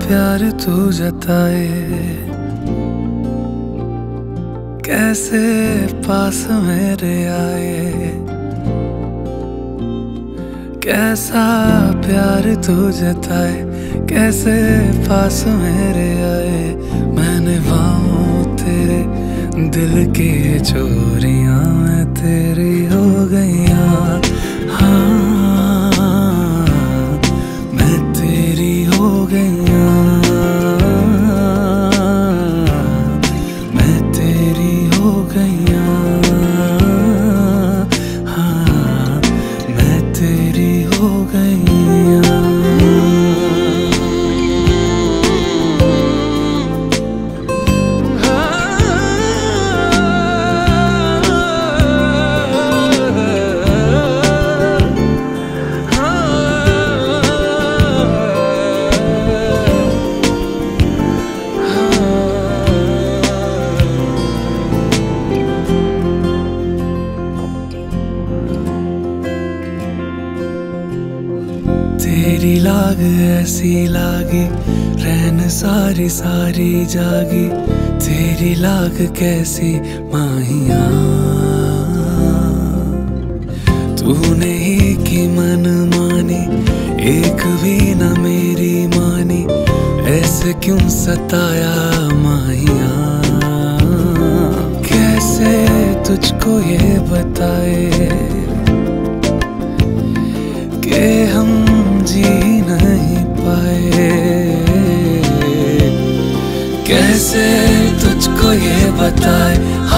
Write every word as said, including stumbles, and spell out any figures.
प्यार तू जताए, कैसे पास मेरे आए। कैसा प्यार तू जताए, कैसे पास मेरे आए। मैंने बाहों तेरे दिल की चोरियां मैं तेरी हो गईया। हाँ मैं तेरी हो गईया, मैं तेरी हो गईया। हाँ मैं तेरी हो गईया। तेरी लाग ऐसी लागी, रैन सारी सारी जागी। तेरी लाग कैसी माहिया, तूने ही की मन मानी, एक भी न मेरी मानी। ऐसे क्यों सताया माहिया, कैसे तुझको ये बताए कि हम जी नहीं पाए। कैसे तुझको ये बताए